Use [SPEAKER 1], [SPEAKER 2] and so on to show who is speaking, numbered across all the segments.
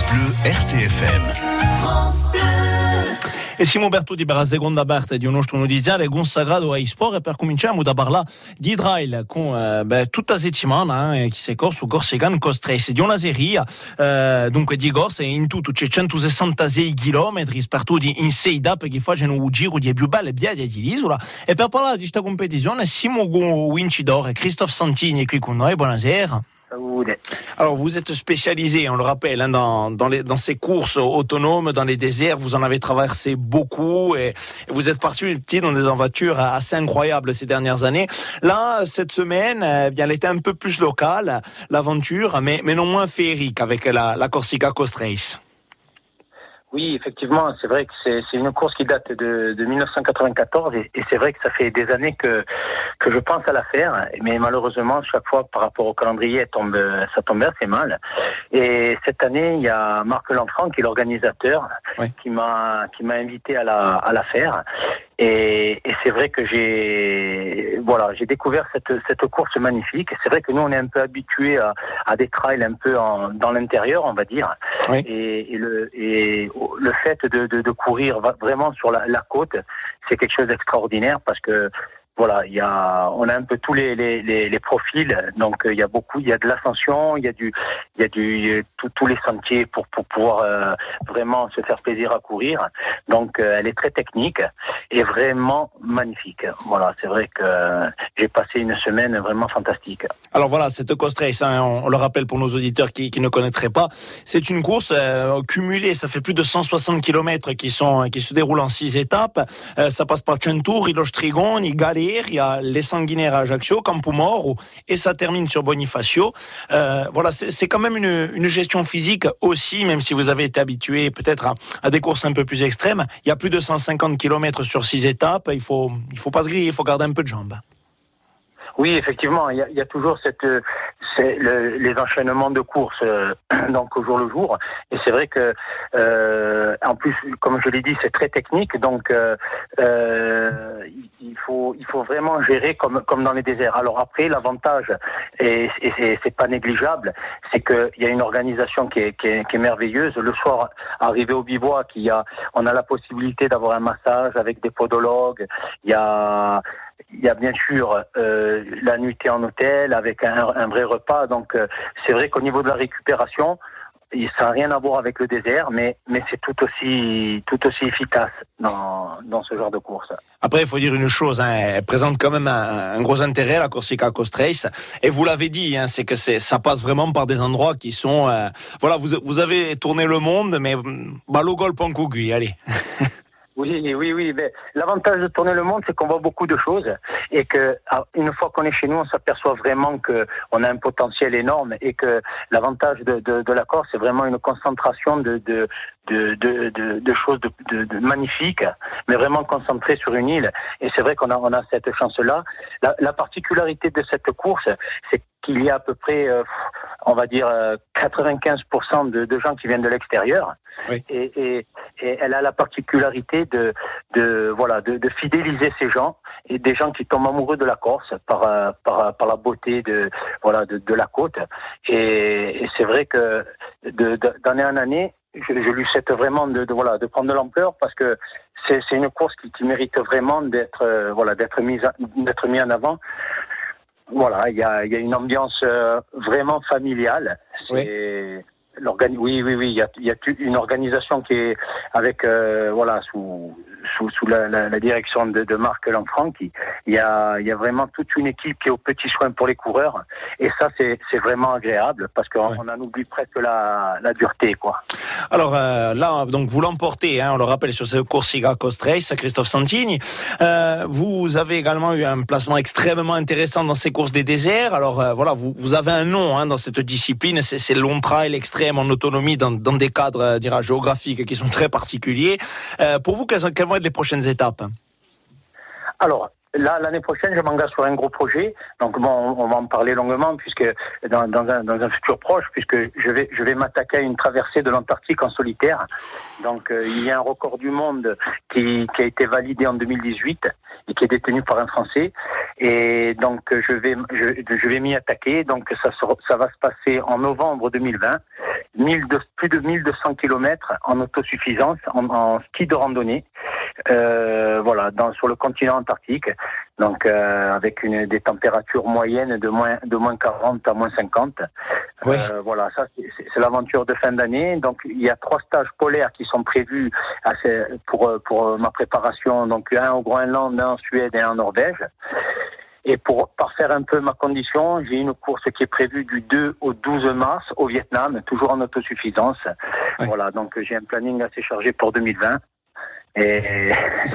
[SPEAKER 1] Bleu RCFM. France Bleu.
[SPEAKER 2] E siamo Bertudi per la seconda parte di un nostro notiziario consacrato ai sport e per cominciamo da parlare di trail con tutta la settimana che si corre su Corsican Coast Race di una serie dunque di corse in tutto c'è 166 km spartiti in 6 tappe che fanno un giro di più belle biade dell'isola e per parlare di questa competizione siamo con il vincitore Christophe Santini qui con noi, buonasera. Alors, vous êtes spécialisé, on le rappelle, dans ces courses autonomes, dans les déserts. Vous en avez traversé beaucoup et vous êtes parti dans des aventures assez incroyables ces dernières années. Là, cette semaine, elle était un peu plus locale, l'aventure, mais non moins féerique avec la Corsica Coast Race.
[SPEAKER 3] Oui, effectivement, c'est vrai que c'est une course qui date de 1994 et c'est vrai que ça fait des années que je pense à la faire, mais malheureusement, chaque fois par rapport au calendrier, ça tombe assez mal. Et cette année, il y a Marc Lanfranc qui est l'organisateur, oui, qui m'a invité à la faire. Et c'est vrai que j'ai découvert cette course magnifique. C'est vrai que nous on est un peu habitués à des trails un peu dans l'intérieur, on va dire. Oui. Et le fait de courir vraiment sur la côte, c'est quelque chose d'extraordinaire parce que voilà, on a un peu tous les profils, donc il y a de l'ascension, il y a tous les sentiers pour pouvoir vraiment se faire plaisir à courir. Donc elle est très technique et vraiment magnifique. Voilà, c'est vrai que j'ai passé une semaine vraiment fantastique.
[SPEAKER 2] Alors voilà, cette Coast Race, on le rappelle pour nos auditeurs qui ne connaîtraient pas, c'est une course cumulée, ça fait plus de 160 km qui se déroulent en 6 étapes. Ça passe par Centuri, Los Trigoni, Galère, il y a les Sanguinaires à Ajaccio, Campomoro, et ça termine sur Bonifacio. Voilà, c'est quand même une gestion physique aussi, même si vous avez été habitué peut-être à des courses un peu plus extrêmes. Il y a plus de 150 km sur 6 étapes, il faut pas se griller, il faut garder un peu de jambes.
[SPEAKER 3] Oui, effectivement, il y a toujours les enchaînements de courses donc au jour le jour. Et c'est vrai que en plus, comme je l'ai dit, c'est très technique, donc il faut vraiment gérer comme dans les déserts. Alors après, l'avantage et c'est pas négligeable, c'est que il y a une organisation qui est merveilleuse. Le soir, arrivé au bivouac, on a la possibilité d'avoir un massage avec des podologues. Il y a bien sûr la nuitée en hôtel avec un vrai repas. Donc c'est vrai qu'au niveau de la récupération, ça n'a rien à voir avec le désert, mais c'est tout aussi efficace dans ce genre de course.
[SPEAKER 2] Après, il faut dire une chose, elle présente quand même un gros intérêt, la Corsica Coast Race. Et vous l'avez dit, c'est que ça passe vraiment par des endroits qui sont... voilà, vous avez tourné le monde, mais le golpe en cougui, allez.
[SPEAKER 3] Oui. Mais l'avantage de tourner le monde, c'est qu'on voit beaucoup de choses et que une fois qu'on est chez nous, on s'aperçoit vraiment que on a un potentiel énorme et que l'avantage de la Corse, c'est vraiment une concentration de choses de magnifiques, mais vraiment concentrées sur une île. Et c'est vrai qu'on a cette chance-là. La particularité de cette course, c'est qu'il y a à peu près, on va dire, 95% de gens qui viennent de l'extérieur. Oui. Et elle a la particularité de fidéliser ces gens et des gens qui tombent amoureux de la Corse par la beauté de la côte. Et c'est vrai que d'année en année, je lui souhaite vraiment de prendre de l'ampleur parce que c'est une course qui mérite vraiment d'être mise en avant. Voilà, il y a une ambiance vraiment familiale. C'est oui, il y a une organisation qui est avec sous la direction de Marc Lanfranc. Il y a vraiment toute une équipe qui est aux petits soins pour les coureurs et ça c'est vraiment agréable parce qu'on en oublie presque la dureté, quoi.
[SPEAKER 2] Alors là, donc vous l'emportez, on le rappelle, sur ce Corsica Coast Race, Christophe Santini. Vous avez également eu un placement extrêmement intéressant dans ces courses des déserts. Alors vous avez un nom dans cette discipline, c'est le long trail extrême en autonomie dans des cadres géographiques qui sont très particuliers. Pour vous, quelles vont être les prochaines étapes?
[SPEAKER 3] Alors, là, l'année prochaine, je m'engage sur un gros projet. Donc bon, on va en parler longuement puisque dans un futur proche, puisque je vais m'attaquer à une traversée de l'Antarctique en solitaire. Donc il y a un record du monde qui a été validé en 2018 et qui est détenu par un Français. Et donc je vais m'y attaquer. Donc ça va se passer en novembre 2020. plus de 1200 km en autosuffisance, en ski de randonnée, sur le continent antarctique. Donc avec des températures moyennes de moins 40 à moins 50.
[SPEAKER 2] Oui.
[SPEAKER 3] Ça c'est l'aventure de fin d'année. Donc il y a 3 stages polaires qui sont prévus pour ma préparation. Donc un au Groenland, un en Suède et un en Norvège. Et pour parfaire un peu ma condition, j'ai une course qui est prévue du 2 au 12 mars au Vietnam, toujours en autosuffisance. Oui. Voilà, donc j'ai un planning assez chargé pour 2020. Et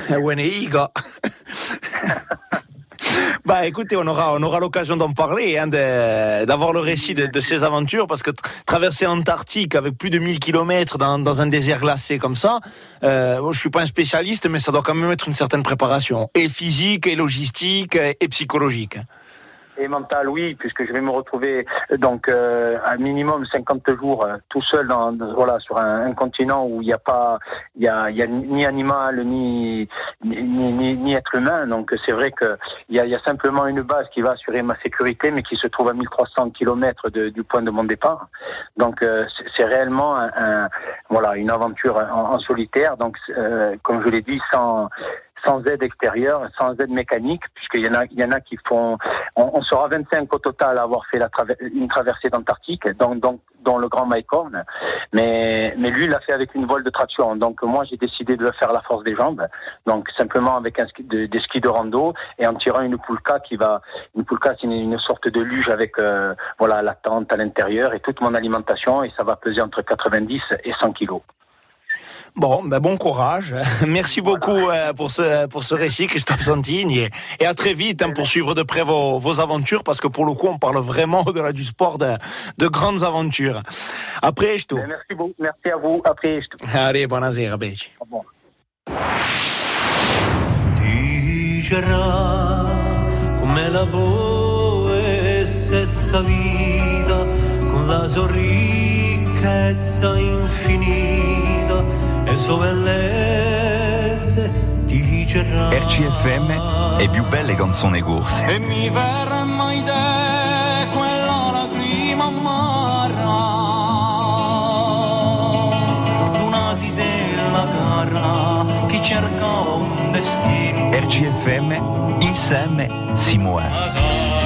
[SPEAKER 2] Bah écoutez, on aura l'occasion d'en parler, d'avoir le récit de ces aventures, parce que traverser l'Antarctique avec plus de 1000 km dans un désert glacé comme ça, je suis pas un spécialiste, mais ça doit quand même être une certaine préparation, et physique, et logistique, et psychologique.
[SPEAKER 3] Et mental, oui, puisque je vais me retrouver donc un minimum 50 jours tout seul sur un continent où il y a ni animal ni être humain. Donc c'est vrai que il y a simplement une base qui va assurer ma sécurité, mais qui se trouve à 1300 km du point de mon départ. Donc c'est réellement une aventure en solitaire. Donc comme je l'ai dit, sans aide extérieure, sans aide mécanique, puisqu'il y en a qui font... On sera 25 au total à avoir fait une traversée d'Antarctique, dont le grand Mike Horn, mais lui, il l'a fait avec une voile de traction. Donc moi, j'ai décidé de le faire à la force des jambes, donc simplement avec des skis de rando, et en tirant une poulka Une poulka, c'est une sorte de luge avec la tente à l'intérieur et toute mon alimentation, et ça va peser entre 90 et 100 kilos.
[SPEAKER 2] Bon courage. Merci beaucoup pour ce récit, Christophe Santini, et à très vite pour suivre de près vos aventures, parce que pour le coup, on parle vraiment du sport de grandes aventures. Après, je te...
[SPEAKER 3] Merci beaucoup. Merci à vous. Après, je te...
[SPEAKER 2] Allez, buonasera, Beci.
[SPEAKER 3] Bon.
[SPEAKER 4] Digerà come la voe stessa vita, con la sua ricchezza infinita.
[SPEAKER 1] RCFM è più belle canzoni corse.
[SPEAKER 4] E mi verrà mai te quella lacrima amarra, una zitella cara che cerca un destino.
[SPEAKER 1] RCFM insieme si muove.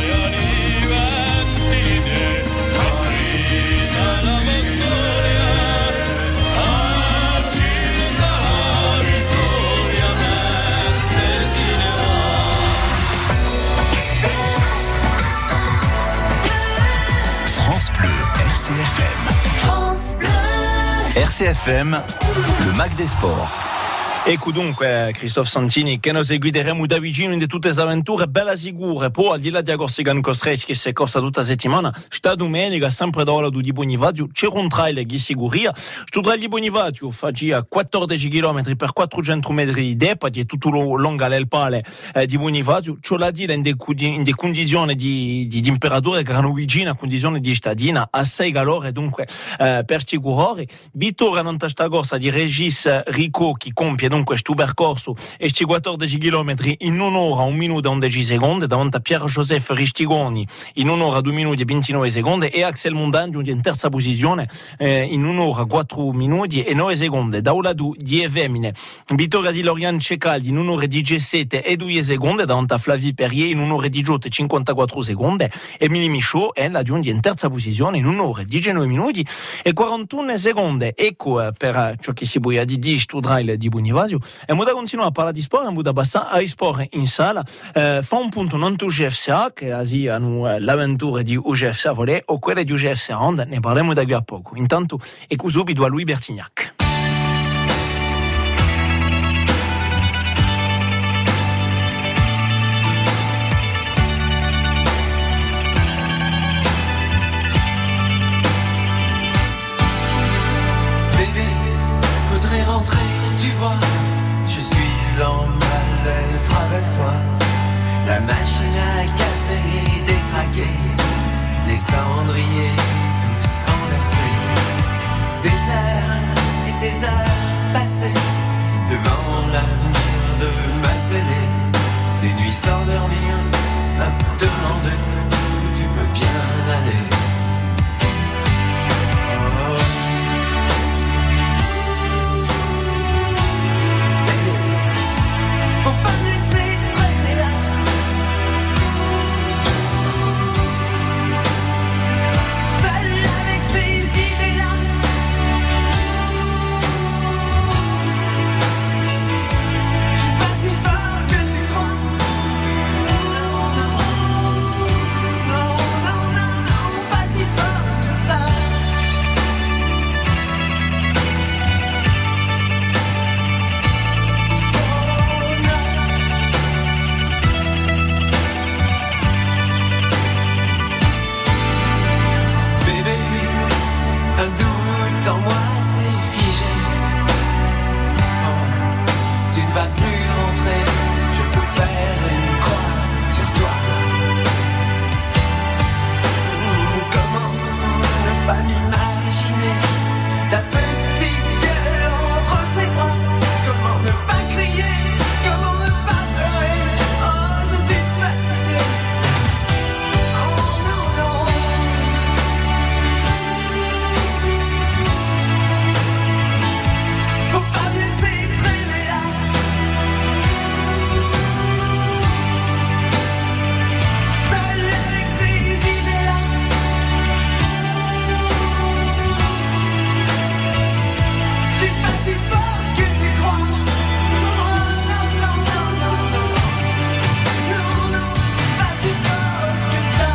[SPEAKER 1] RCFM, le Mac des Sports.
[SPEAKER 2] Ecco dunque Christophe Santini, che noi seguiremo da vicino in tutte le avventure bella sicure. Poi al di là di Corsican Costressi che si è corsa tutta la settimana, sta domenica sempre da ora di Bonifacio c'è un trail che siguria. Sto trail di Bonifacio faccia 14 km per 400 metri di depa, che è tutto lungo alle pale di Bonifacio. C'ho la dire in de condizioni di temperatura che erano vicine a condizioni di stadina a 6 calore, dunque per ci correre. Vittoria non sta corsa di Regis Rico che compie dunque sto percorso e 14 km in un'ora, 1 minuto e 11 secondi davanti a Pierre-Joseph Ristigoni in un'ora, 2 minuti e 29 secondi e Axel Mondan giunge in terza posizione in un'ora, 4 minuti e 9 secondi. Da Oladu di Evemine vittoria di Lorian Cecaldi in un'ora e 17 e 2 secondi davanti a Flavie Perrier in un'ora e 18 e 54 secondi. Emily Michaud è la giunge in terza posizione in un'ora e 19 minuti e 41 secondi. Ecco per ciò che si può dire sto trail di Bonifacio. E muda continua a parlare di sport e muda basta a sport in sala fa un punto non tu GFCA che hanno l'avventura di UGFCA Volley o quella di UGFCA Hand, ne parleremo da qui a poco. Intanto e qui subito a Louis Bertignac.
[SPEAKER 5] La machine à café détraquée, les cendriers tous renversés, des heures et des heures passées devant l'avenir de ma télé, des nuits sans dormir, à me demander où tu peux bien aller. Dans moi c'est figé. Tu ne vas plus rentrer. Je peux faire une croix sur toi. Comment ne pas m'imaginer ta petite gueule entre ses bras? Comment ne pas crier? Comment ne pas pleurer? Oh, je suis fatigué. Oh non, non. Faut pas me laisser traîner là. Seul avec ces idées-là. Je suis pas si fort que tu crois. Oh non, non, non, non, non. Non, non, pas si fort que ça.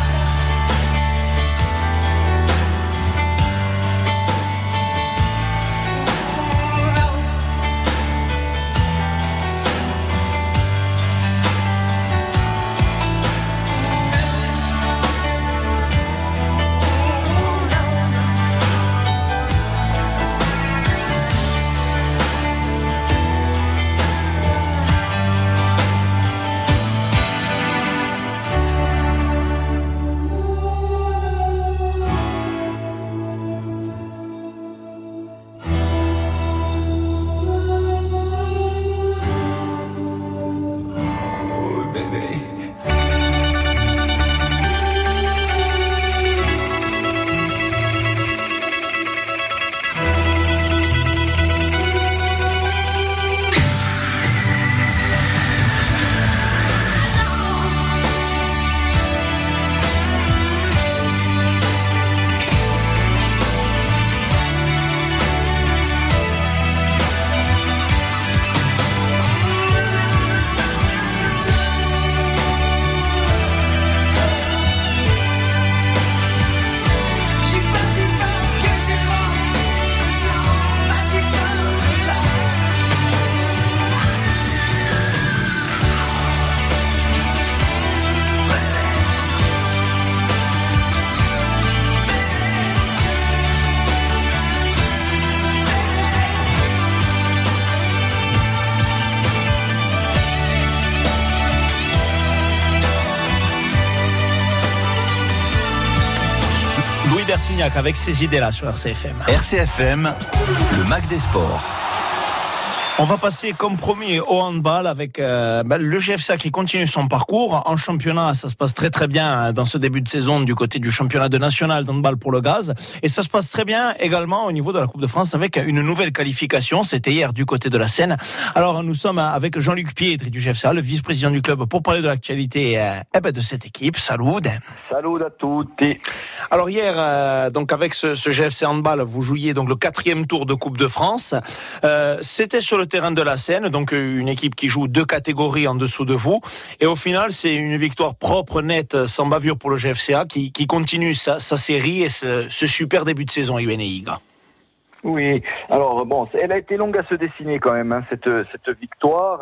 [SPEAKER 5] Oh bébé. Je suis pas si fort que tu crois. Non, pas si fort que ça.
[SPEAKER 2] Louis Bertignac avec ses idées-là sur RCFM.
[SPEAKER 1] RCFM, le Mac des Sports.
[SPEAKER 2] On va passer comme promis au handball avec le GFCA qui continue son parcours. En championnat, ça se passe très très bien dans ce début de saison du côté du championnat de national d'handball pour le gaz. Et ça se passe très bien également au niveau de la Coupe de France avec une nouvelle qualification. C'était hier du côté de la Seine. Alors nous sommes avec Jean-Luc Pietri du GFCA, le vice-président du club, pour parler de l'actualité de cette équipe. Salut.
[SPEAKER 6] Salut à tutti.
[SPEAKER 2] Alors hier, donc avec ce GFC handball, vous jouiez donc le 4e tour de Coupe de France. C'était sur le terrain de la Seine, donc une équipe qui joue 2 catégories en dessous de vous. Et au final, c'est une victoire propre, nette, sans bavure pour le GFCA qui continue sa série et ce super début de saison, Iga.
[SPEAKER 6] Oui, alors bon, elle a été longue à se dessiner quand même, hein, cette victoire.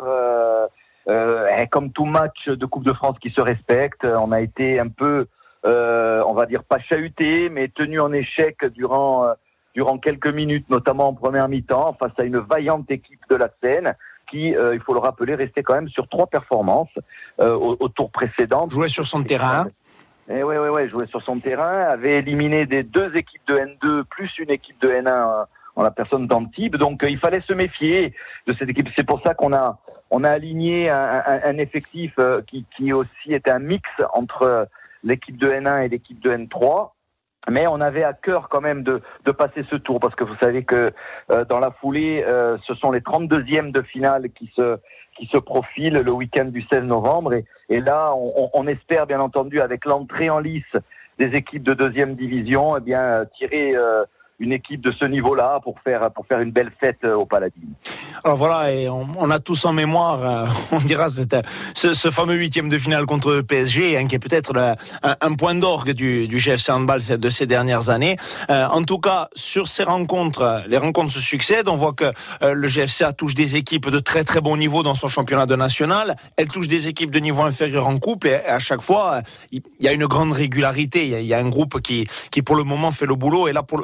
[SPEAKER 6] Comme tout match de Coupe de France qui se respecte, on a été un peu, on va dire pas chahuté, mais tenu en échec durant quelques minutes, notamment en première mi-temps, face à une vaillante équipe de la Seine qui, il faut le rappeler, restait quand même sur 3 performances au tour précédent.
[SPEAKER 2] Jouait sur son terrain.
[SPEAKER 6] Et ouais, jouait sur son terrain, avait éliminé des 2 équipes de N2 plus une équipe de N1 en la personne d'Antibes. Donc il fallait se méfier de cette équipe. C'est pour ça qu'on a aligné un effectif qui aussi était un mix entre l'équipe de N1 et l'équipe de N3. Mais on avait à cœur quand même de passer ce tour, parce que vous savez que dans la foulée, ce sont les 32e de finale qui se profilent le week-end du 16 novembre. Et là, on espère bien entendu, avec l'entrée en lice des équipes de 2e division, tirer une équipe de ce niveau-là pour faire une belle fête au Paladine.
[SPEAKER 2] Alors voilà, et on a tous en mémoire, on dira, ce fameux 8e de finale contre le PSG, qui est peut-être un point d'orgue du GFC Handball de ces dernières années. En tout cas, sur ces rencontres, les rencontres se succèdent. On voit que le GFCA touche des équipes de très très bon niveau dans son championnat de national. Elle touche des équipes de niveau inférieur en coupe, et à chaque fois, il y a une grande régularité. Il y a un groupe qui pour le moment fait le boulot, et là c'est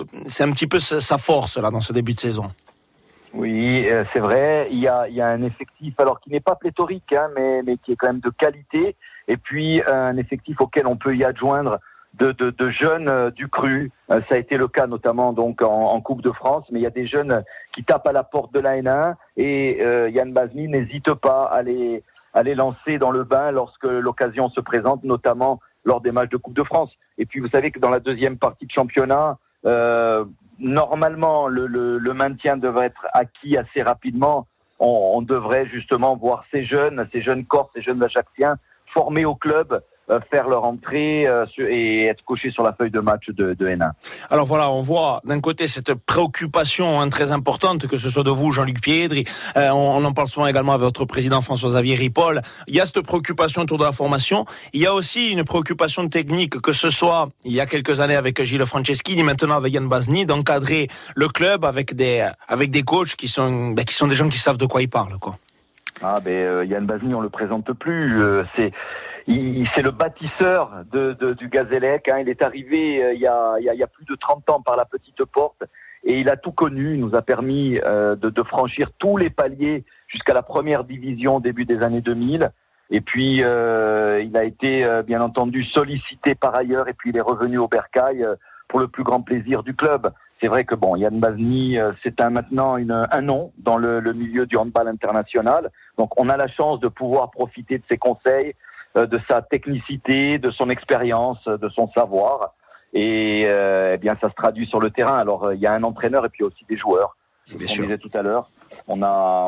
[SPEAKER 2] un petit peu sa force là dans ce début de saison.
[SPEAKER 6] Oui, c'est vrai. Il y a un effectif, alors qui n'est pas pléthorique, hein, mais qui est quand même de qualité. Et puis un effectif auquel on peut y adjoindre de jeunes du cru. Ça a été le cas notamment donc en Coupe de France. Mais il y a des jeunes qui tapent à la porte de la N1 et Yann Bazny n'hésite pas à les lancer dans le bain lorsque l'occasion se présente, notamment lors des matchs de Coupe de France. Et puis vous savez que dans la deuxième partie de championnat, normalement, le maintien devrait être acquis assez rapidement. On devrait justement voir ces jeunes Corses, ces jeunes Ajacciens formés au club faire leur entrée et être cochés sur la feuille de match de N1.
[SPEAKER 2] Alors voilà, on voit d'un côté cette préoccupation très importante, que ce soit de vous, Jean-Luc Piedri, on en parle souvent également avec votre président François-Xavier Ripoll. Il y a cette préoccupation autour de la formation. Il y a aussi une préoccupation technique, que ce soit il y a quelques années avec Gilles Franceschini, maintenant avec Yann Bazny, d'encadrer le club avec des coachs qui sont des gens qui savent de quoi ils parlent, quoi.
[SPEAKER 6] Yann Bazny, on le présente plus. C'est le bâtisseur du Gazélec. Hein. Il est arrivé il y a plus de 30 ans par la petite porte et il a tout connu. Il nous a permis de franchir tous les paliers jusqu'à la première division début des années 2000. Et puis il a été bien entendu sollicité par ailleurs et puis il est revenu au Bercail pour le plus grand plaisir du club. C'est vrai que Yann Bazny, c'est maintenant un nom dans le milieu du handball international. Donc on a la chance de pouvoir profiter de ses conseils, de sa technicité, de son expérience, de son savoir. Et ça se traduit sur le terrain. Alors il y a un entraîneur et puis aussi des joueurs. C'est ce qu'on disait tout à l'heure. On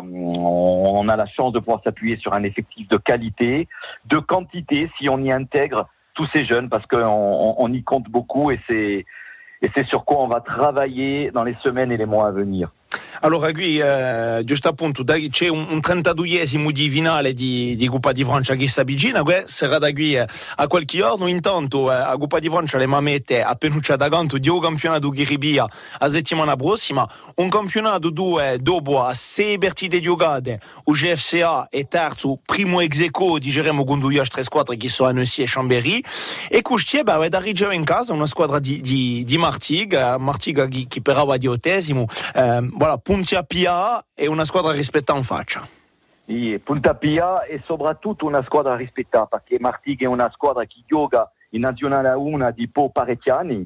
[SPEAKER 6] a la chance de pouvoir s'appuyer sur un effectif de qualité, de quantité, si on y intègre tous ces jeunes, parce qu'on y compte beaucoup et c'est sur quoi on va travailler dans les semaines et les mois à venir.
[SPEAKER 2] Allora qui giusto appunto c'è un 32esimo di finale di Coppa di Francia che si avvicina, sarà da qui a qualche giorno. Intanto a Coppa di Francia le mamette appena da canto di un campionato che ripia la settimana prossima, un campionato dove dopo a 6 partite giocate il GFCA è terzo, primo ex aequo diremo con due altre squadre che sono Annecy e Chambéry, e Custie da ricevere in casa una squadra di Martiga che però va di 8esimo. Voilà, Punta Pia è una squadra rispettata in faccia.
[SPEAKER 6] Punta Pia è soprattutto una squadra rispettata, perché Martiga è una squadra che gioca in Nazionale 1 di po' parecchi anni,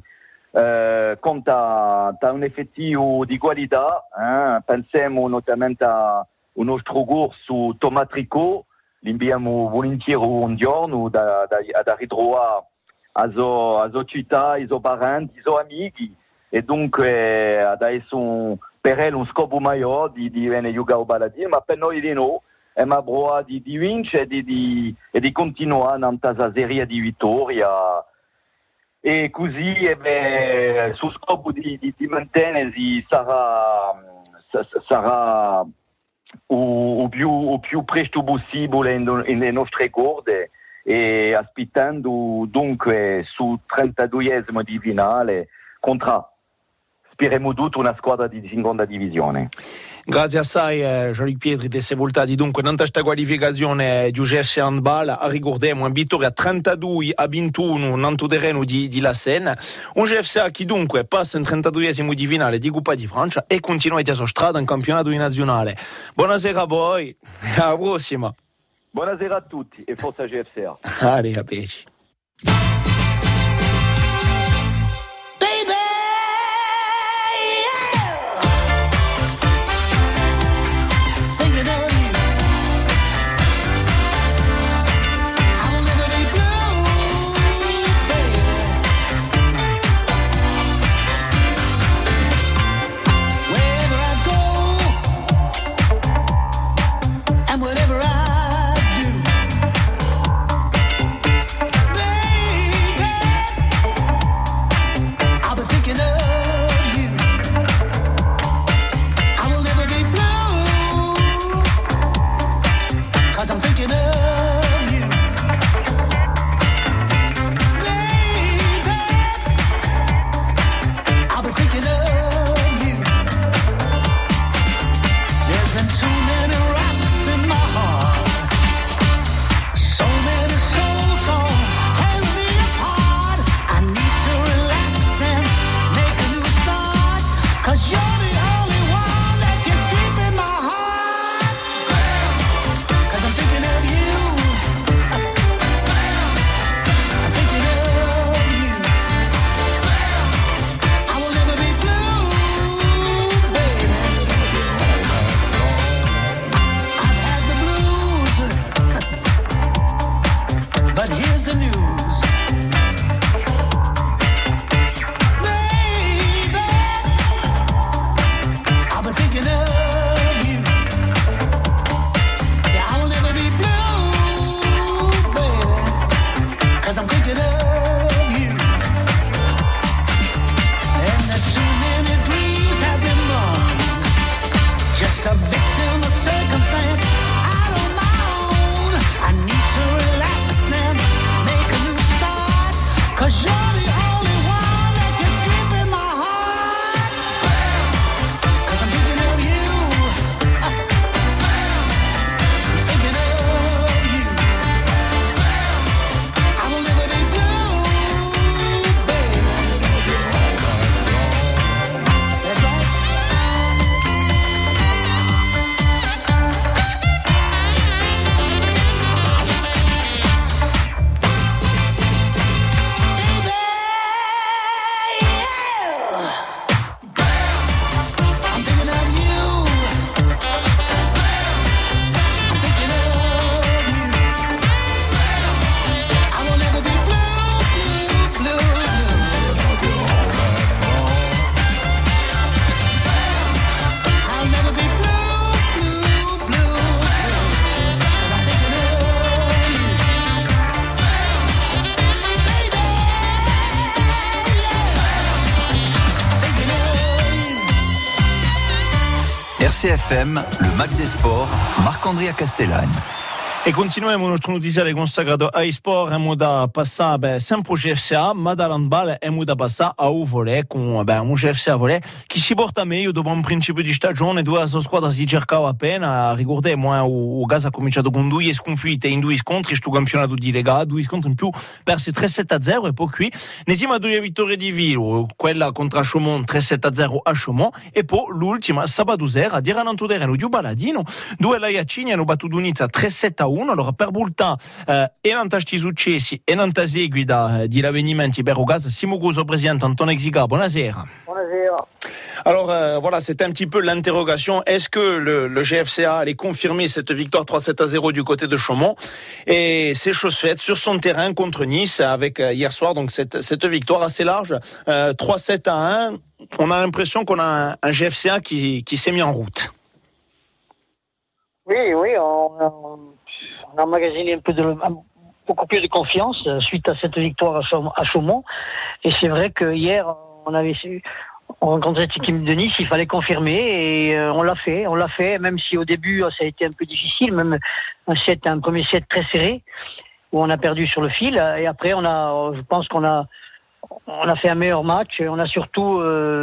[SPEAKER 6] conta un effettivo di qualità, pensiamo notamment a un nostro corso Thomas Tricot, l'inviamo volentieri un giorno da ritroare a sua città, ai suoi parenti, ai suoi amici, e dunque adesso per lui un scopo maggiore di venire a giocare a Baladino, ma per noi di no, è una broa di vincere e di continuare in questa serie di vittorie. E così sul scopo di mantenersi sarà o più presto possibile nelle nostre corde, e aspettando dunque sul 32esimo di finale contro speriamo tutto una squadra di seconda divisione.
[SPEAKER 2] Grazie assai Jean-Luc Piedri di essere voltati dunque in questa qualificazione di UGS Handball. Ricordiamo una vittoria 32-21 nel terreno di La Senne, un GFCA che dunque passa in 32esimo di finale di Coppa di Francia e continua la sua strada in campionato nazionale. Buonasera a voi, alla prossima.
[SPEAKER 6] Buonasera a tutti e forza GFCA.
[SPEAKER 2] Allez, a peci.
[SPEAKER 5] Whatever I do, baby.
[SPEAKER 1] RCFM, le Mac des Sports, Marc-Andrea Castellani.
[SPEAKER 2] E continuiamo il nostro notiziario consacrato ai sport. Abbiamo da passare sempre al GFCA, ma dall'handball abbiamo da passare al volley con un GFCA volley che si porta meglio dopo un principio di stagione. Due squadre si cercavano appena. Ricordiamo, il Gas ha cominciato con 2 sconfitte in 2 scontri sto campionato di Lega, 2 scontri in più, persi 3-7-0 e poi qui nesima 2 vittorie di Vilo, quella contro Chaumont 3-7-0 a Chaumont e poi l'ultima sabato sera a Dirananto Terreno di Baladino, 2 Laiacini hanno battuto Unizza 3-7-1. Allora per Bulta e Nantas successi e Nantas seguida di avvenimenti per Gas, siamo con il presidente Antonio Exiga. Buonasera.
[SPEAKER 7] Buonasera.
[SPEAKER 2] Alors voilà, c'était un petit peu l'interrogation. Est-ce que le GFCA allait confirmer cette victoire 3-7-0 du côté de Chaumont? Et c'est chose faite sur son terrain contre Nice avec hier soir donc cette victoire assez large, 3-7-1. On a l'impression qu'on a un GFCA qui s'est mis en route.
[SPEAKER 7] Oui, on a emmagasiné beaucoup plus de confiance suite à cette victoire à Chaumont. Et c'est vrai que hier, on rencontrait cette équipe de Nice, il fallait confirmer et on l'a fait, même si au début ça a été un peu difficile, même un premier set très serré où on a perdu sur le fil. Et après, je pense qu'on a fait un meilleur match. On a surtout,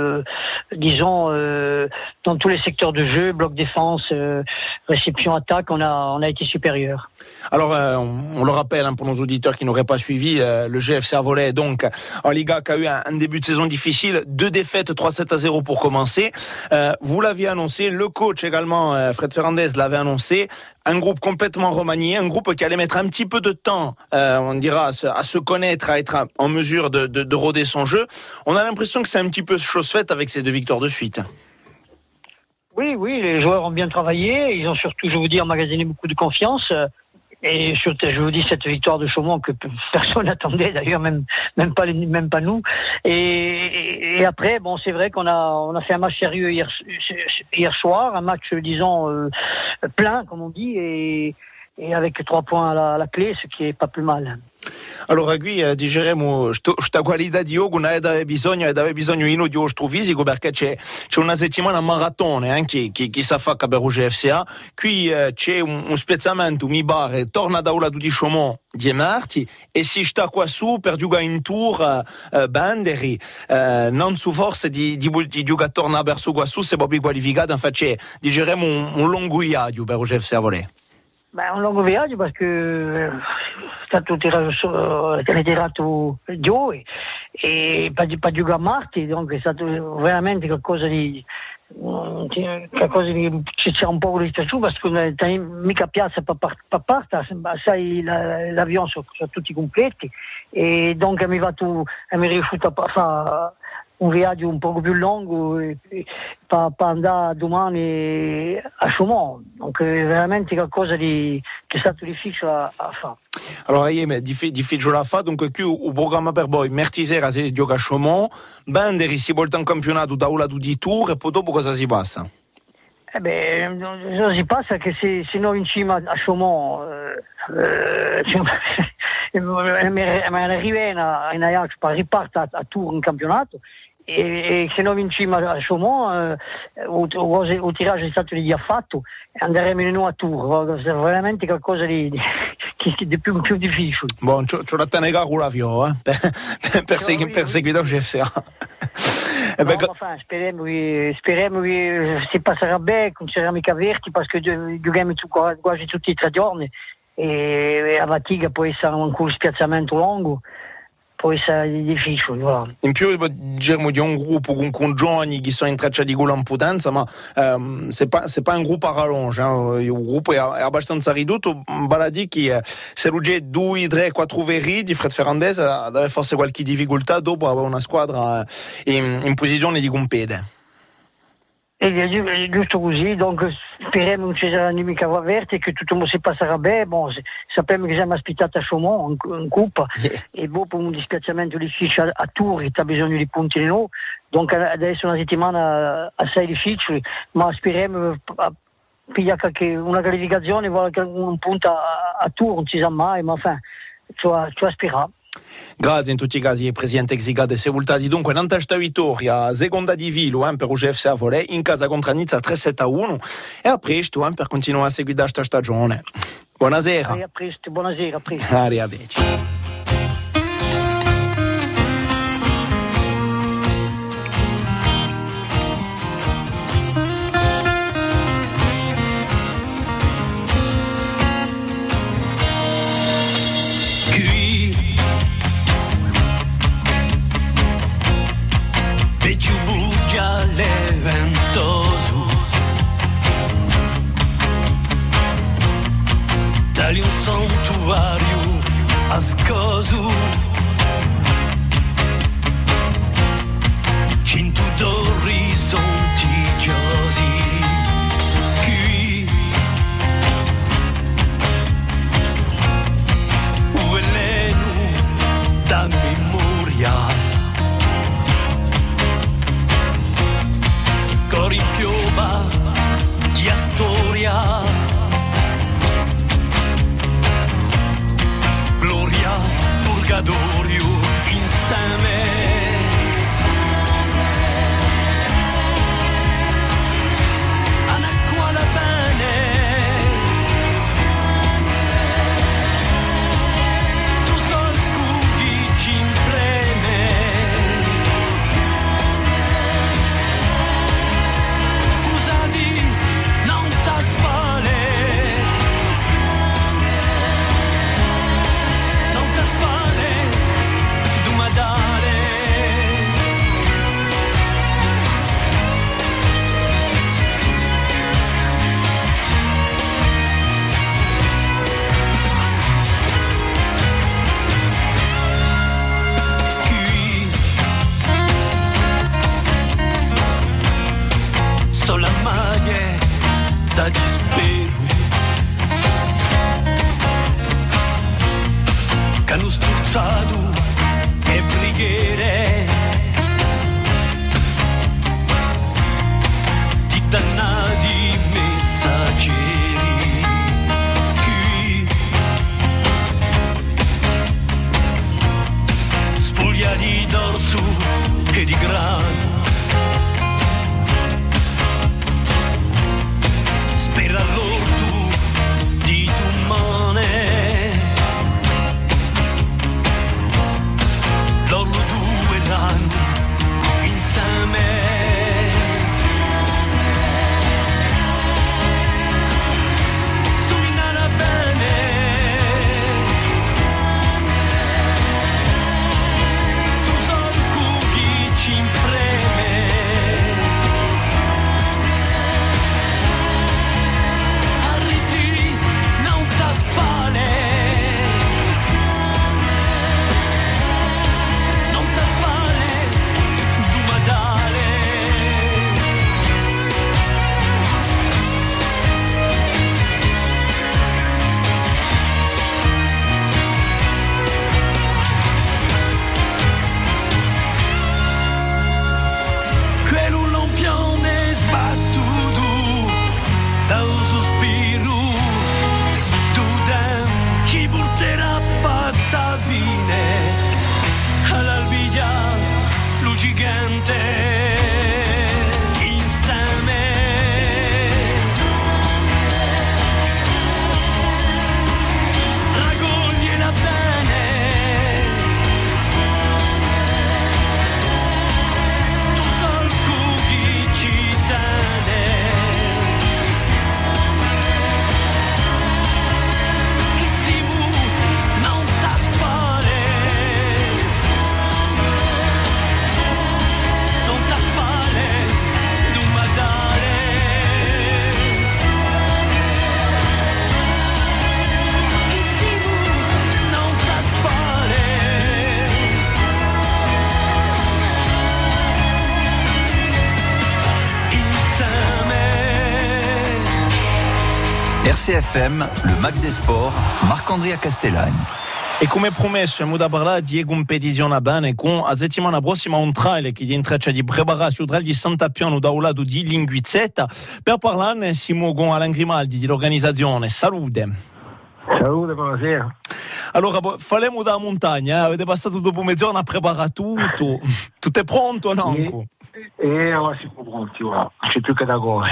[SPEAKER 7] dans tous les secteurs de jeu, bloc défense, réception, attaque, on a été supérieur.
[SPEAKER 2] Alors, on le rappelle pour nos auditeurs qui n'auraient pas suivi, le GFCA Volley, donc, en Liga, qui a eu un début de saison difficile, 2 défaites, 3-7-0 pour commencer. Vous l'aviez annoncé, le coach également, Fred Fernandez, l'avait annoncé. Un groupe complètement remanié, un groupe qui allait mettre un petit peu de temps, on dira, à se connaître, à être en mesure de rôder son jeu. On a l'impression que c'est un petit peu chose faite avec ces 2 victoires de suite.
[SPEAKER 7] Oui, les joueurs ont bien travaillé. Ils ont surtout, je vous dis, emmagasiné beaucoup de confiance. Et surtout, je vous dis, cette victoire de Chaumont que personne n'attendait, d'ailleurs, même pas nous. Et après, bon, c'est vrai qu'on a fait un match sérieux hier soir, un match, disons, plein, comme on dit, et avec 3 points à la clé, ce qui est pas plus mal.
[SPEAKER 2] Allora qui diceremo questa qualità di gioco aveva bisogno di nostro fisico perché c'è una settimana maratona anche che si fa per il GFCA. Qui c'è un spezzamento, mi pare, torna da Aula di Chaumont di marti e si sta qua su per giocare in tour banderi, non su forse di giocare torna verso qua su se proprio qualificato, infatti diceremo un lungo viaggio per il GFCA Volley.
[SPEAKER 7] Un lungo viaggio perché è stato tirato giù e per giocare a Marti, dunque è stato veramente qualcosa di ci c'è un po' dispiaciuto perché mica piazza per parte, sai l'avion sono tutti completi e donc mi riuscito a fare un viaggio un po' più lungo per andare domani a Chaumont, donc veramente qualcosa che è stato difficile a fare.
[SPEAKER 2] Allora, difficile a fare, dunque qui il programma per voi, martedì sera si gioca a Chaumont, Banderi si volta in campionato da Aula di Tour e poi dopo cosa si passa?
[SPEAKER 7] Si passa che se noi in cima a Chaumont ma arriva in Ajax per ripartire a Tour in campionato e se noi in cima a Chaumont il tiraggio è stato già fatto e andremo in noi a Tour, è veramente qualcosa di più difficile.
[SPEAKER 2] Bon, c'ho da tenere con l'avione per seguire il GFCA.
[SPEAKER 7] Enfin, speriamo che si passerà bene con ceramica aperti perché giochiamo quasi tutti i 3 giorni e la fatica può essere un spiazzamento lungo, può essere difficile. Voilà.
[SPEAKER 2] In più diciamo di un gruppo con giovani che sono in traccia di l'amputanza, ma c'est pas un gruppo a rallonge, il gruppo è abbastanza ridotto. Baladi che se lui 2, 3, 4 veri di Fred Fernandez aveva forse qualche difficoltà dopo aveva una squadra in posizione di compete.
[SPEAKER 7] È giusto così, donc speriamo che ci sarà un'amica avverti e che tutto si passerà bene. Bon, sappiamo che siamo aspettati a Chaumont in Coppa e dopo un dispiazzamento difficile a Tours che ha bisogno di punti di noi, donc adesso è una settimana assai difficile, ma speriamo pigliare una qualificazione, un punto a Tours, non si sa mai, ma enfin, ci aspiriamo.
[SPEAKER 2] Grazie in tutti i casi, Presidente Xigade. Se voltati dunque in testa vittoria, seconda di Vilo per UGFC a Volè, in casa contro Nizza 3-7-1 e a presto per continuare a seguire questa stagione. Buonasera.
[SPEAKER 7] A presto, buonasera. A presto.
[SPEAKER 2] Arrivederci.
[SPEAKER 5] Ventoso dali un santuario ascoso cinto d'orizzonti giosi qui un veleno da memoria cori piova di Astoria gloria purgatorio insieme anacqua la bene sto sol cughi ci impreme non t'aspale Dumadale qui sola maglie da dispero canu struzzato e preghiere di dannati messaggeri qui spogliati d'orso e di grano spera l'orto di domani loro due erano insieme sominare bene tu sol cughi ci impreme arrigi non t'aspale non t'aspale Dumadale quello lampione sbattuto da un sospiro Dudem ci porterà fatta fine all'albiglia lucigante insieme raccogliela bene tu sol cughi ci tane che si mu non t'aspare non t'aspare Dumadale che si mu non t'aspare insieme
[SPEAKER 1] RCFM, le Mac des Sports, Marc-Andrea Castellani.
[SPEAKER 2] E come promesso, abbiamo parlato di competizione bene con la settimana prossima un trail che è in traccia di preparazione trail di Sant'Appiano da un lato di Linguizzetta. Per parlarne siamo con Alain Grimaldi dell'organizzazione. Salute.
[SPEAKER 8] Salute, buonasera.
[SPEAKER 2] Allora, faremo da montagna, avete passato dopo mezz'ora a preparare tutto. Tutto è pronto, no?
[SPEAKER 8] Ora siamo pronti, ora. C'è più che da gore.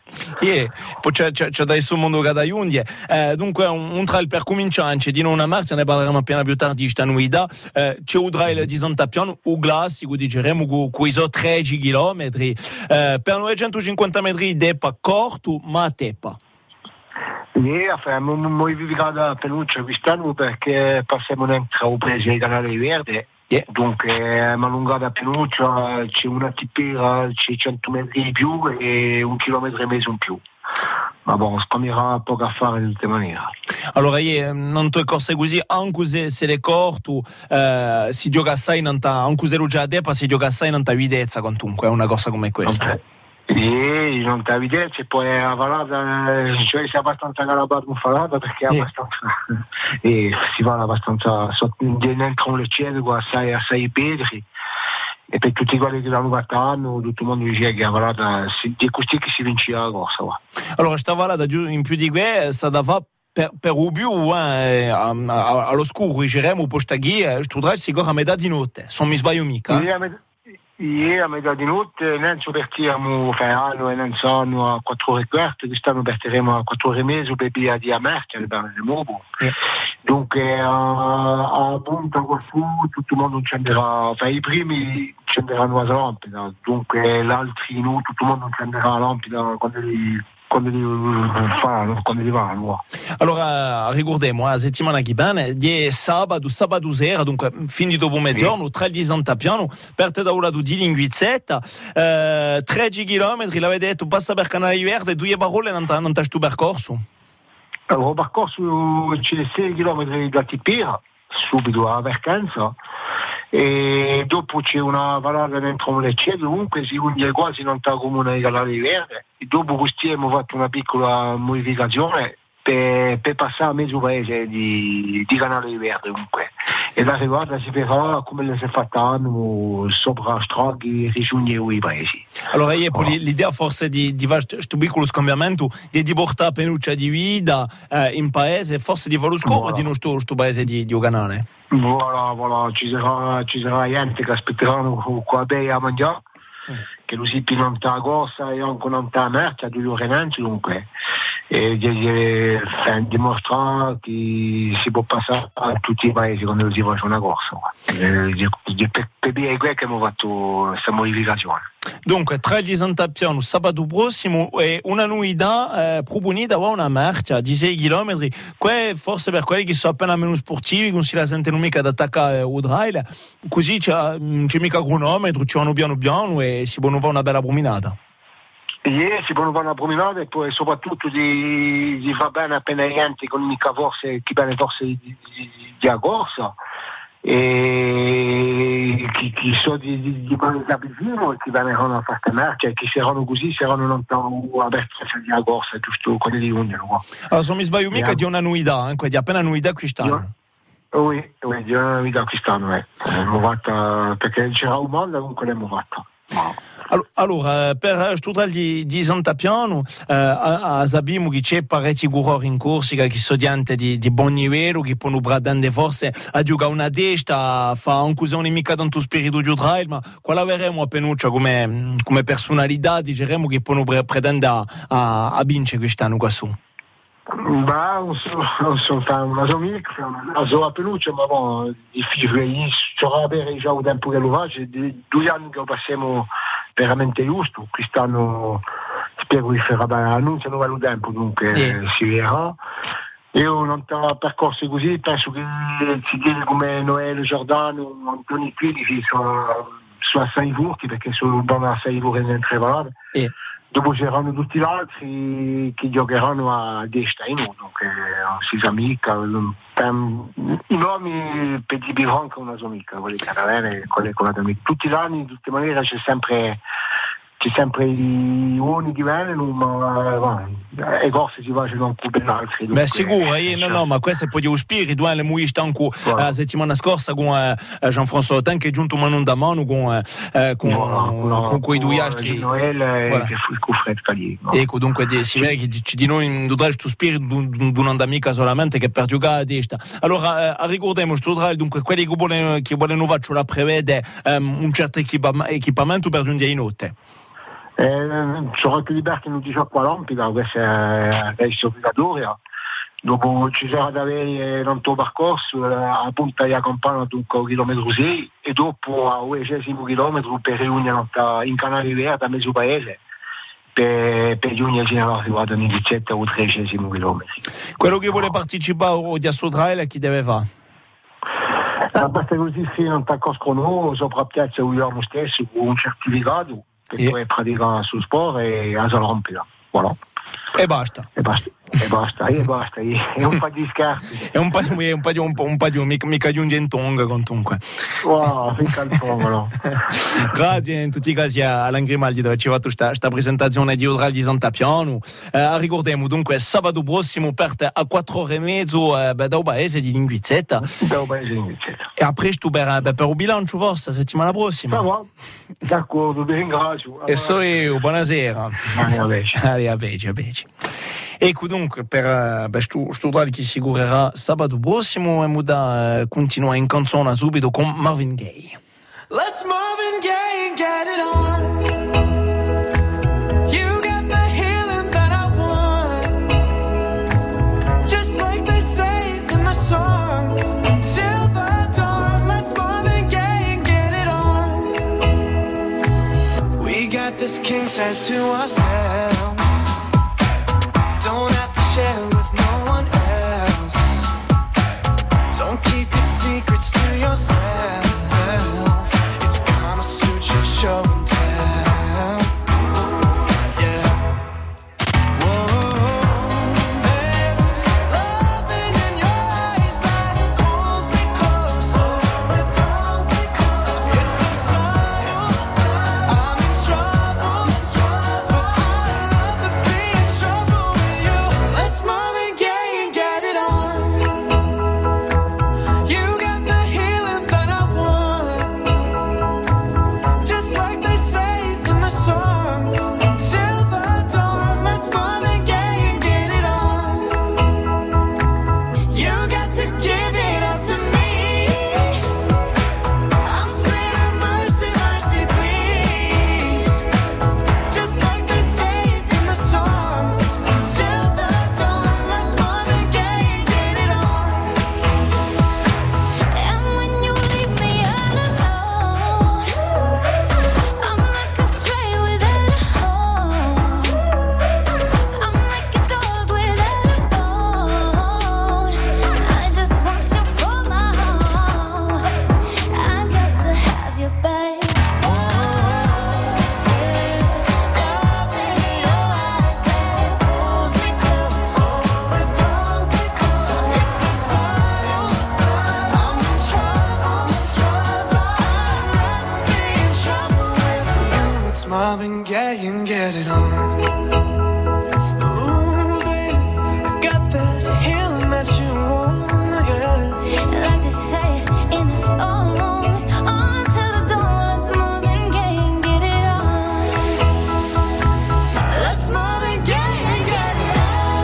[SPEAKER 2] Poi c'è adesso il mondo che da Iundie. Dunque, un trail per cominciare, di non una marcia, ne parleremo appena più tardi, sta nuida. C'è un trail di Santapiano, un classico, diceremo, con i 13 km. Per 950 metri deppa corto, ma a teppa.
[SPEAKER 8] Abbiamo vivificato Penuccia quest'anno perché passiamo dentro un paese di Canale Verde. Dunque abbiamo allungato a Penuccia, c'è una tipera, c'è 100 metri in più e 1,5 chilometri in più. Ma bon, scambierà poco a fare in tutte maniere.
[SPEAKER 2] Allora, io non ti corse così, anche se le corto, si gioca assai, anche se lo già depa, si gioca assai in tavidezza, quantunque, è una cosa come questa.
[SPEAKER 8] E non ti evidenza, poi la valata, cioè si è abbastanza calabato un falata perché è abbastanza e si va abbastanza dentro le cene con assai pedri e per tutti quelli che l'hanno fatto tutto il mondo dice che la valata è così che si vince la corsa.
[SPEAKER 2] Allora questa valata in più di questa da fa per Ubiu allo scuro diremo posta guia studrai sicuro a metà di notte, non mi sbaglio mica.
[SPEAKER 8] Ieri a metà di notte non partiamo anno e non sanno a 4 ore e quarto, quest'anno partiremo a 4 ore e mezzo per via di Amercia, al bar del Mobo. Dunque a punta quassù tutto il mondo scenderà, i primi scenderanno a Lampida, dunque l'altri tutto il mondo scenderà a Lampida quando li vanno.
[SPEAKER 2] Allora ricordiamo la settimana che viene di sabato sera, dunque fin di dopo mezzogiorno tra il di Santapiano parte da un lato di Linguizzetta 13 km l'avete detto passa per Canale Verde, 2 parole non c'è tu percorso.
[SPEAKER 8] Allora il percorso c'è 6 km da Tipera subito a Vercanza e dopo c'è una valata dentro un lecce, comunque si unisce quasi non sta comune di Canale Verde e dopo questi abbiamo fatto una piccola modificazione per passare a mezzo paese di Canale Verde comunque e l'arrivata si farà come le si è fatta sopra strade regioni e i paesi.
[SPEAKER 2] Allora l'idea forse di fare questo piccolo scambiamento di portare Penuccia di Vida in paese forse di fare lo scopo di nostro paese di Canale.
[SPEAKER 8] Voilà, ci sarà gente che aspetteranno qua a mangiare, che lo si non sta a corsa e anche non sta a merce, a 2 ore innanzi dunque, e dimostrare che si può passare a tutti i paesi quando si fa una corsa. Per dire che abbiamo fatto questa modificazione.
[SPEAKER 2] Dunque, tra gli Santapiano, sabato prossimo, una nuida proponita a una marcia di 6 km. Forse per quelli che sono appena meno sportivi, non si la sentono mica da attaccare o trail, così c'è mica cronometro, ci vanno piano e si può fare una bella promenata.
[SPEAKER 8] Si può fare una promenata e poi soprattutto di va bene appena gente con mica forse chi bene forse di corsa. E chi so di da vicino e chi verranno a fare marcia e chi saranno così saranno lontano a verso di corsa giusto quelli di Unione.
[SPEAKER 2] Allora se mi sbaglio mica di una nuida, di appena nuida quest'anno.
[SPEAKER 8] Oui, di una nuida quest'anno l'abbiamo fatta perché c'era un mondo comunque l'abbiamo fatta.
[SPEAKER 2] Allora, per questo trail di Santapiano sappiamo che c'è parecchi corridori in Corsica che sono di buon livello, che possono pretendere forse a giocare una testa, a fare anche se non è mica tanto spirito di trail, ma quale avremo a Penuccia come personalità, diremo che possono pretendere a vincere quest'anno qua su?
[SPEAKER 8] Non sono una amica, sono a Penuccia, ma bon, difficile, sarà avere già un tempo che lo faccio, 2 anni che lo passiamo veramente giusto, quest'anno spero di fare bene, annunciano bello tempo, dunque si vedrà. Io non ho percorsi così, penso che si dice come Noel Giordano, Antoni Chili sono assai forti perché sono buoni assai forti nel prevalare. Dopo c'erano tutti gli altri che giocheranno a destra in uno, che si sa mica, i nomi per di Bironca una sua amica, quelli carabene, quelli con la amica. Tutti gli anni, in tutte le maniere, c'è sempre c'è sempre gli uomini che vengono, ma e forse si facciano un po' ben altri.
[SPEAKER 2] Beh, sicuro, no, ma questo è poi di spirito, le muoio anche la settimana scorsa con Jean-François Otten che è giunto mano da mano con quei due altri.
[SPEAKER 8] Noel che fu il Fred Calier.
[SPEAKER 2] Ecco, dunque si vede che di noi non dà questo spirito di un'amica solamente che per giocare a testa. Allora, ricordiamo, dunque, quelli che vogliono faccio la prevede un certo equipamento per giungere in notte.
[SPEAKER 8] Sono anche liberti non dice acqua lampica, questo è obbligatorio. Dopo ci sarà da avere un tuo percorso a punta di campana dunque a chilometro 6 e dopo a 20 chilometro per riunire in Canale Verde a mezzo paese per giungere fino a 17 o 13 chilometri.
[SPEAKER 2] Quello che vuole partecipare oggi a Sotrail chi deve fare?
[SPEAKER 8] Basta così fino a un tacco scono sopra piazza il giorno stesso con un certificato che puoi praticare sul sport e a Zalampida. Voilà.
[SPEAKER 2] E basta.
[SPEAKER 8] E un po' di scherzi.
[SPEAKER 2] E un po' di mica di un gentonga comunque.
[SPEAKER 8] Wow, mica il tongo, no.
[SPEAKER 2] Grazie in tutti i casi a Alain Grimaldi dove ci ha fatto questa presentazione di Udral di Santapiano. Ricordiamo dunque sabato prossimo aperta a 4:30 da un paese di Linguizzetta. E après tu per un bilancio forse settimana prossima.
[SPEAKER 8] Va, d'accordo, vi ringrazio.
[SPEAKER 2] E so io, buonasera. Allez, a Beci. Ecco dunque per Udral che si curerà sabato prossimo e muda continua in canzone subito con Marvin Gaye.
[SPEAKER 5] Let's Marvin Gaye and get it on. You got the healing that I want. Just like they say in the song. Till the dawn. Let's Marvin Gaye and get it on. We got this king size to ourselves. Don't have to share with no one else. Don't keep your secrets to yourself. Show and tell, yeah. Whoa, there's loving in your eyes that pulls me closer, it pulls me closer. Yes, I'm sorry, I'm in trouble, but I love to be in trouble with you. Let's Marvin Gaye and get it on. You got the healing that I want. Like they say in the song, till the dawn. Let's Marvin Gaye and get it on. You got to give it up to me. I'm screaming mercy, mercy, please. Just like they say in the song, till the dawn. Let's Marvin Gaye and get it on. And when you leave me all alone, I'm like a stray without a home. I'm like a dog without a bone. I just want you for my home. I got to have you, babe. There's love in your eyes that pulls me close. It pulls me close. Yes, I'm sorry, I'm in trouble, I'd rather be in trouble with you. It's Marvin Gaye and get it on. Ooh, baby, I got that healing that you want, yeah. Like they say in the songs, on till the dawn. Let's Marvin Gaye and get it on. Let's Marvin Gaye and get it on.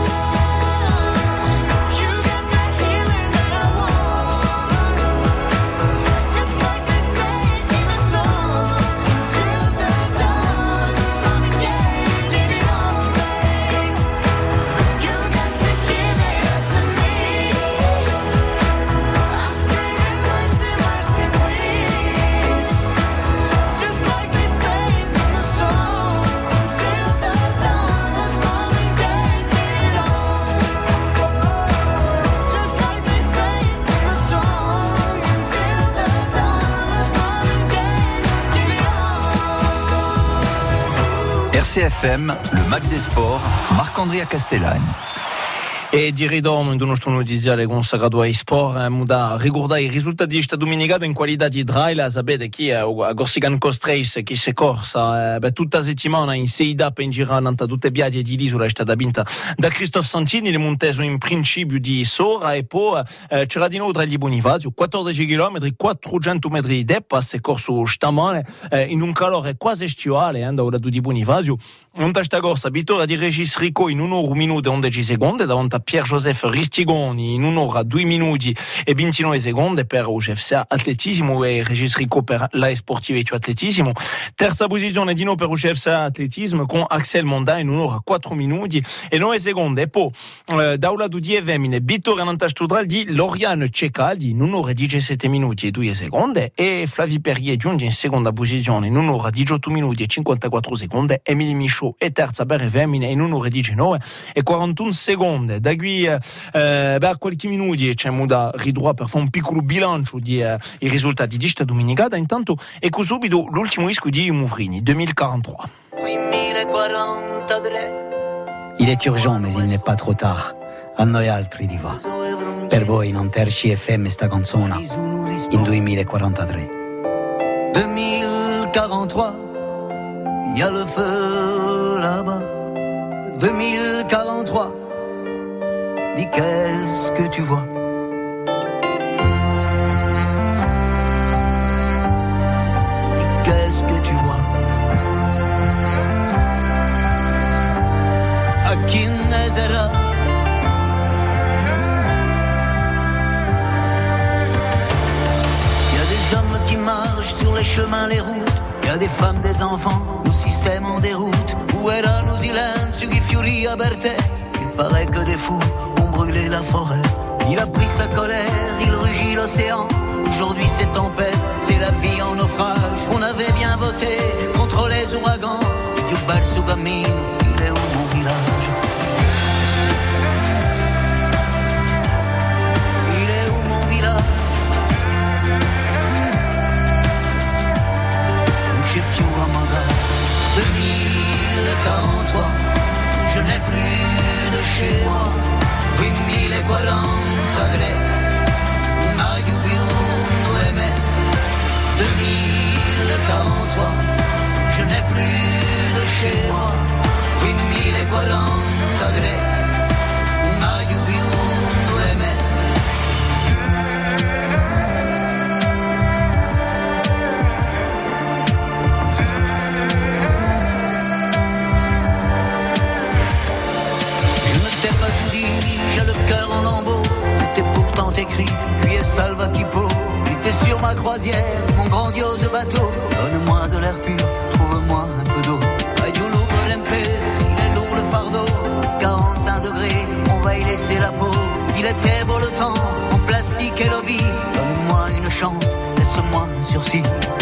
[SPEAKER 5] You got that healing that I want. Just like they say in the song, till the dawn. Let's Marvin Gaye and get it on, babe. You got to give it up to me. I'm screaming mercy, mercy, please. Just like they say in the song, till the dawn. Let's Marvin Gaye and get it on. Just like they say in the song, till the dawn. Let's Marvin Gaye and get it on.
[SPEAKER 1] RCFM, le Mac des Sports, Marc-André Castellane.
[SPEAKER 2] E di ritorno in uno notiziale con Sagrado ai Sport, muda ricordare i risultati di sta domenica in qualità di trail. Sapete chi è a Corsican Coast Race che si è corsa tutta la settimana in 6 tappe in giranza tutte le piazze di l'isola è stata vinta da Christophe Santini, le monteso in principio di Sora e poi c'era di nuovo tra gli Bonifacio 14 km 400 metri di tappa, si è corso stamane in un calore quasi estivale da di Bonifacio. Non sta corsa vittoria di Regis Rico in 1 ora 1 minuto e 11 secondi davanti a Pierre-Joseph Ristigoni in 1 ora 2 minuti e 29 secondi per UCFC Atletismo e Regis Rico per la Sportivetto Atletismo. Terza posizione di nuovo per UCFC Atletismo con Axel Monda in 1 ora 4 minuti e 9 secondi e poi da un lato di femmine vittoria nantastudral di Loriane Cecaldi in 1 ora 17 minuti e 2 secondi e Flavie Perrier giunge in seconda posizione in 1 ora 18 minuti e 54 secondi. Emily Michaud e terza per le femmine in 1 ora 19 e 41 secondi. Da qui a qualche minuti c'è muda ridroit per fare un piccolo bilancio di i risultati di sta domenicata. Intanto ecco subito l'ultimo disco di Mouvrini 2043.
[SPEAKER 9] Il est urgent mais il n'est pas trop tard. A noi altri di va. Per voi non terci FM sta canzone in 2043.
[SPEAKER 5] 2043, il y a le feu là-bas. 2043, dis qu'est-ce que tu vois? Dis qu'est-ce que tu vois? À Kinezera. Il y a des hommes qui marchent sur les chemins, les routes. Il y a des femmes, des enfants, nos systèmes en déroute. Où est là nos îles, sur qui fiori à Berthe? Il paraît que des fous ont brûlé la forêt. Il a pris sa colère, il rugit l'océan. Aujourd'hui c'est tempête, c'est la vie en naufrage. On avait bien voté contre les ouragans. Et du bal sous gamine, il est où mon village? Il est où mon village? Più a Mangas, 2043, je n'ai plus de chez moi. 2043, Mario Biondo aimait. 2043, je n'ai plus de chez moi. 2043, Mario Biondo aimait. J'ai le cœur en lambeaux, tout est pourtant écrit, puis est Salva Kipo. T'es sur ma croisière, mon grandiose bateau. Donne-moi de l'air pur, trouve-moi un peu d'eau. Il est lourd le fardeau, 45 degrés, on va y laisser la peau. Il était beau le temps, en plastique et lobby. Donne-moi une chance, laisse-moi un sursis.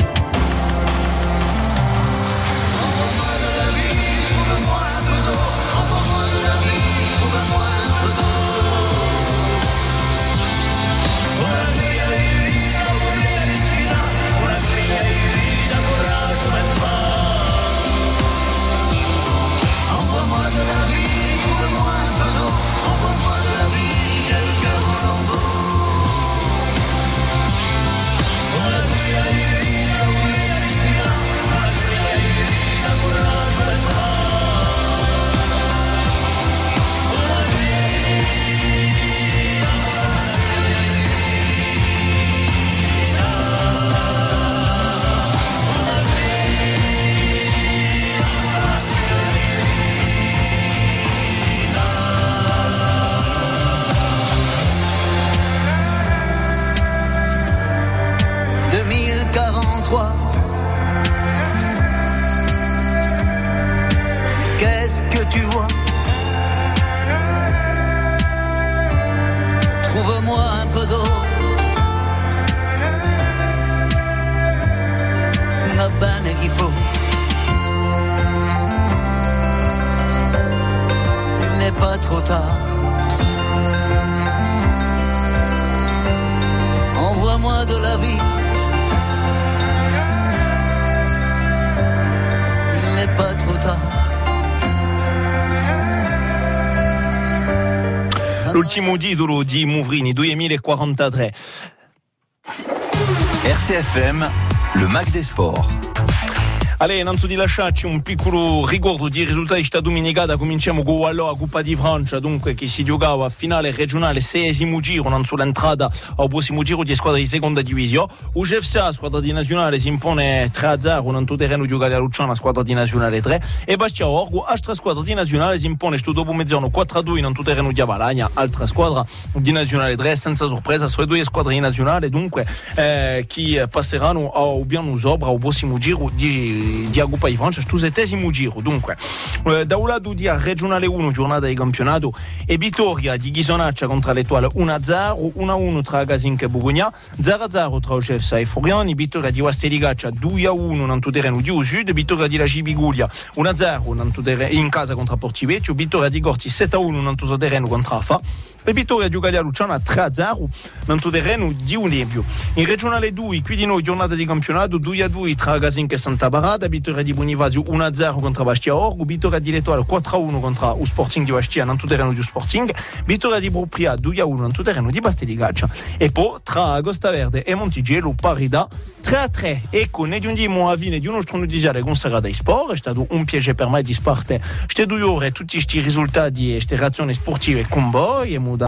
[SPEAKER 5] Qu'est-ce que tu vois? Trouve-moi un peu d'eau. Una bene Ghipo. Il n'est pas trop tard. Envoie-moi de la vie. Il n'est pas trop tard.
[SPEAKER 2] l'ultimo titolo di Muvrini 2043.
[SPEAKER 1] RCFM, le Mac des Sports.
[SPEAKER 2] Allez, innanzitutto di lasciarci un piccolo ricordo di risultati di questa domenicata. Cominciamo con la Coppa di Francia, dunque, che si giocava a finale regionale 6esimo giro, non sull'entrata al prossimo giro di squadra di seconda divisione. UGFSA, squadra di nazionale, si impone 3-0 nel terreno di Galia Luciana, squadra di nazionale 3, e Bastia Orgo, altra squadra di nazionale, si impone sto dopo mezzogiorno 4-2 nel terreno di Avalagna, altra squadra di nazionale 3, senza sorpresa, sono due squadre di nazionale, dunque, che passeranno a Ubiano Sobra al prossimo giro di Coppa di Francia, sto 7esimo giro. Dunque, da un lato di regionale 1, giornata di campionato, e vittoria di Ghisonaccia contro l'Etoile 1-0, 1-1 tra Gazinca e Bugogna, 0-0 tra UGFSA e Furiani, vittoria di Wasteligaccia 2-1 nel terreno di Usud, vittoria di Laci Biguglia 1-0 in casa contro Portivecchio, vittoria di Gorzi 7-1 nel terreno contro Afa, e vittoria di Galia Luciana 3-0 nel terreno di Unebio. In regionale 2, qui di noi giornata di campionato 2-2 tra Gazinca e Santa Barada, vittoria di Bonivazio 1-0 contro Bastia Orgo, vittoria di l'Etoile 4-1 contro lo Sporting di Bastia nel terreno di Sporting, vittoria di Brupria 2-1 nel terreno di Basteligaccia, e poi tra Agosta Verde e Montigello parida 3-3. Ecco, ne giungiamo a fine di uno stronodiziale consacrato ai sport. È stato un piacere per me di sparte queste 2 ore tutti questi risultati e queste reazioni sportive con voi, e